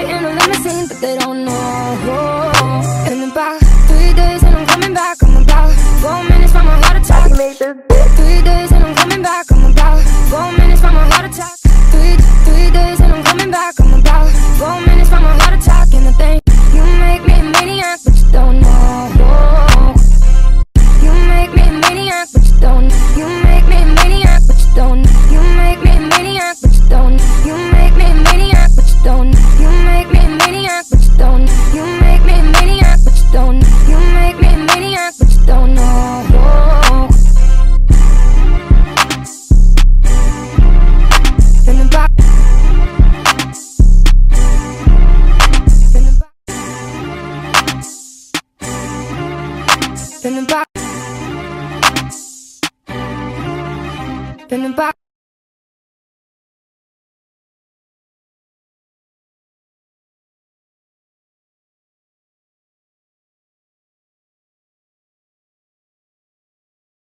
fly in a limousine, but they don't know. In about 3 days and I'm coming back. I'm about 4 minutes from a heart attack. 3 days and I'm coming back. I'm about 4 minutes from a heart attack. Three days and I'm coming back. I'm about 4 minutes from a heart attack. And I think you make me a maniac, but you don't know. You make me a maniac, but you don't. You make me a maniac, but you don't. You make me a maniac, but you don't. You make me a maniac, but you don't. You make me a maniac, but you don't. You make me a maniac, but you don't. You make me a maniac, but you don't know. In the back. In the back. In the back.